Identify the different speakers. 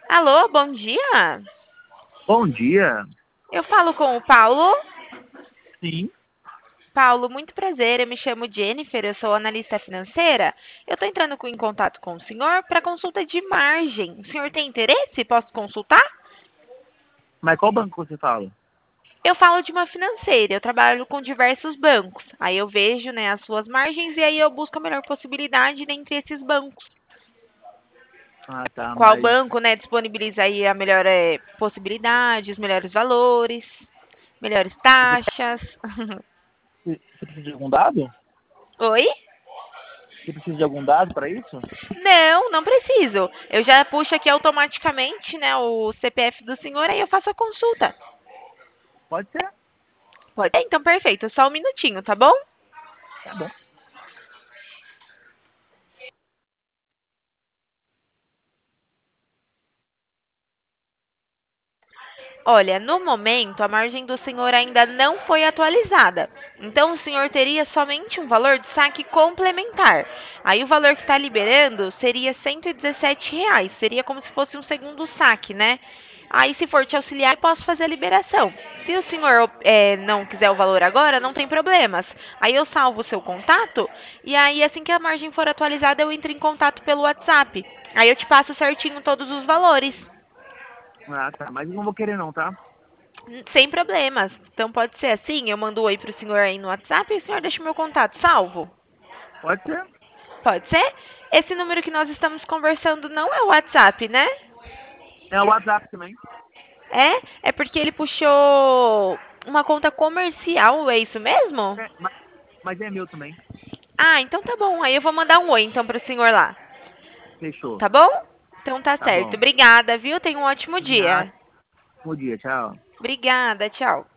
Speaker 1: Alô, bom dia.
Speaker 2: Bom dia.
Speaker 1: Eu falo com o Paulo.
Speaker 2: Sim.
Speaker 1: Paulo, muito prazer. Eu me chamo Jennifer, eu sou analista financeira. Eu estou entrando em contato com o senhor para consulta de margem. O senhor tem interesse? Posso consultar?
Speaker 2: Mas qual banco você fala?
Speaker 1: Eu falo de uma financeira. Eu trabalho com diversos bancos. Aí eu vejo, né, as suas margens e aí eu busco a melhor possibilidade dentre esses bancos.
Speaker 2: Ah, tá,
Speaker 1: Qual
Speaker 2: mas
Speaker 1: banco, né, disponibiliza aí a melhor possibilidade, os melhores valores, melhores
Speaker 2: você,
Speaker 1: taxas?
Speaker 2: você precisa de algum dado?
Speaker 1: Oi?
Speaker 2: Você precisa de algum dado para isso?
Speaker 1: Não, não preciso. Eu já puxo aqui automaticamente, né, o CPF do senhor, aí eu faço a consulta.
Speaker 2: Pode ser.
Speaker 1: Pode ser? Então, perfeito. Só um minutinho, tá bom?
Speaker 2: Tá bom.
Speaker 1: Olha, no momento, a margem do senhor ainda não foi atualizada. Então, o senhor teria somente um valor de saque complementar. Aí, o valor que está liberando seria R$ 117. Seria como se fosse um segundo saque, né? Aí, se for te auxiliar, eu posso fazer a liberação. Se o senhor não quiser o valor agora, não tem problemas. Aí, eu salvo o seu contato e aí, assim que a margem for atualizada, eu entro em contato pelo WhatsApp. Aí, eu te passo certinho todos os valores.
Speaker 2: Ah, tá. Mas eu não vou querer não, tá?
Speaker 1: Sem problemas. Então pode ser assim, eu mando um oi pro senhor aí no WhatsApp e o senhor deixa o meu contato salvo.
Speaker 2: Pode ser.
Speaker 1: Pode ser? Esse número que nós estamos conversando não é o WhatsApp, né?
Speaker 2: É o WhatsApp também.
Speaker 1: É porque ele puxou uma conta comercial, é isso mesmo?
Speaker 2: É, mas é meu também.
Speaker 1: Ah, então tá bom. Aí eu vou mandar um oi então pro senhor lá.
Speaker 2: Fechou.
Speaker 1: Tá bom? Então tá
Speaker 2: Tá
Speaker 1: certo.
Speaker 2: bom.
Speaker 1: Obrigada, viu? Tenha um ótimo
Speaker 2: De nada.
Speaker 1: dia.
Speaker 2: Bom dia, tchau.
Speaker 1: Obrigada, tchau.